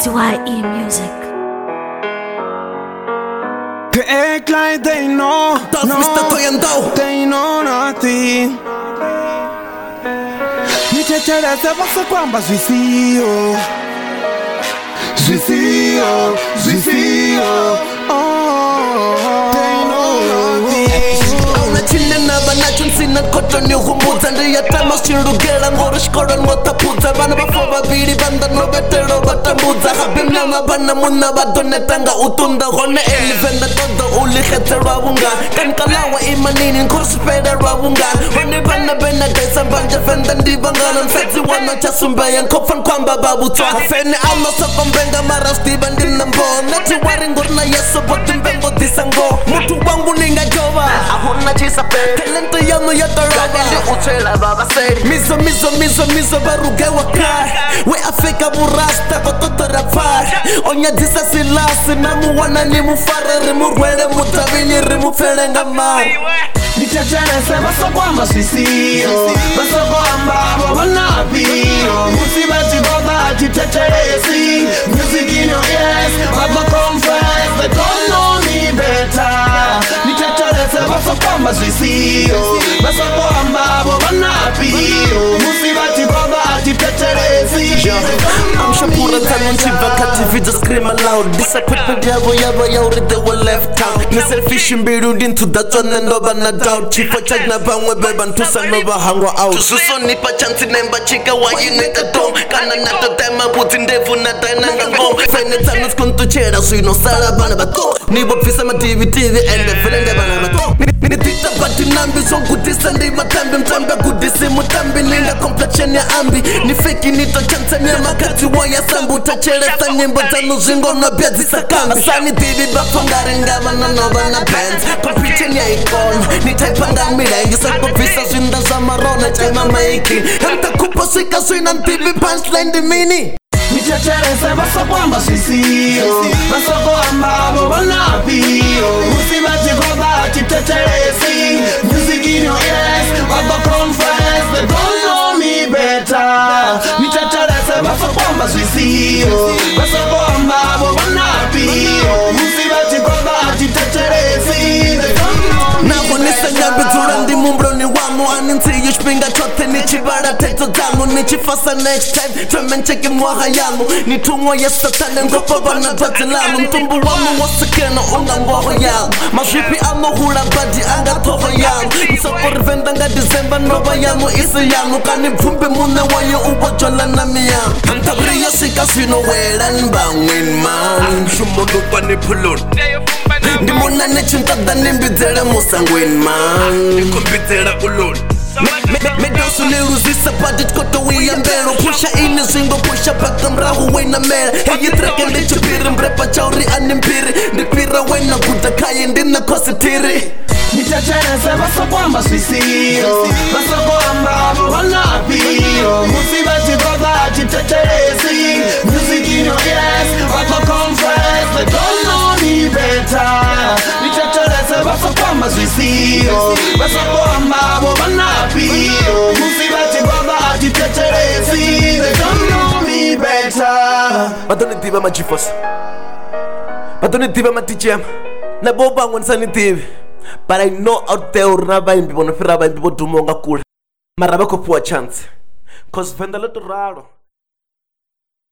CYE Music. They act like they know, they know nothing. Niteteleze basa kwamba zwisiyo, zwisiyo, zwisiyo. They know nothing. Sina koto ni humbuza ndiya tama shirugera ngoro shikoro ngotapuza bana bafo babiri banda no betero batambuza habimna mabana muna badonetanga utunda hone elivenda todo ulikhetero abunga kankalawa imanini nkursipeda rabunga hone bana bena desa banja fenda ndibangana mfetsi wana chasumbeya nkofan kwamba babuta fene ama sopa mbenga mara stiba ndinambo nati wari ngurna yeso botu mbembo disango mutu wangu ninga jova ahuna chisape talento yano yataraba uchela baba seri miso barugewa kai we afika burasta kototora vai onya disa silasi namu wana ni mufarere murwele mutabini rimufelenga mai Niteteleze basa kwamba zwisiyo, basa kwamba wabona biyo musibati boba titetelezi music in your ears, baba confess they don't know me better. Niteteleze basa kwamba zwisiyo, basa kwamba wabona biyo musibati boba titetelezi. I'm Shapura Tanon Chivakati video scream aloud. Disappointment yabo they were left out. Me selfish in build into that one and over na doubt. Chifa charge na bangwe beban to san over hangwa out. Tususo nipa chance nemba chika wa you need a dome. Kana nata tema putin devu na taina ngango. Fene tanos konto chera so you know sala bana bato. Nibo pisa ma TV and the friend bana bato. Nini tita pati nambi so kutisa ndi matambi mtamba kudisi mutambi ninga complexion ya ambi. Ni fake nito chance ni makati waya sambu tacheleta nyimbo tanu zingo na biazi sakambi. Sani TV bapangare ngama na nova na bands. Competition ya icon ni taipanga milengi sako visa zinda za marona chema maiki. Hemta kuposika swina TV punchline di mini. Niteteleze basa kwamba zwisiyo, basa kwamba wabona biyo musibati boba titetelezi music in your ears, baba confess they don't know me better. Niteteleze basa kwamba zwisiyo, basa kwamba wabona biyo musibati boba titetelezi they don't know me better. Nisa nyambi turandi mumbro ni wamu aninti yushpinga chote nichibara teto damu nichifasa next time tremen cheki mwaha yamu nitungwa ya satane ngopa bana tatilamu mtumbu wamu wasekena unga mwaho yamu mashipi amo hula badi anga toho yamu msopori venda nga December nova yamu isi yamu kani mfumbi mune wayo ubojola na miyamu antabri yosika swino welan bangwin man shumodo pani pulun Ndi muna nechuntada nimbidele musangwin man Nikumbidele ulun Medosu niruzisa padit koto wia mbero Pusha ini zingo pusha baka mrahu wena mera Heyi trake ndi chupiri mrepa chauri animpiri Ndipira wena kutakaye ndina kositiri Niteteleze basa kwamba zwisiyo, basa kwamba wabona biyo musibati boba titetelezi music in your ears, baba confess they don't know me better. Niteteleze basa kwamba zwisiyo, basa kwamba wabona biyo musibati boba titetelezi they don't know me better. Badoni diva majifos Badoni diva matichema Na boba ngwanisani divi But I know out there uraba imbibo no firaba imbibo dumonga kula Maraba ko puwa chance Cause venda leto raro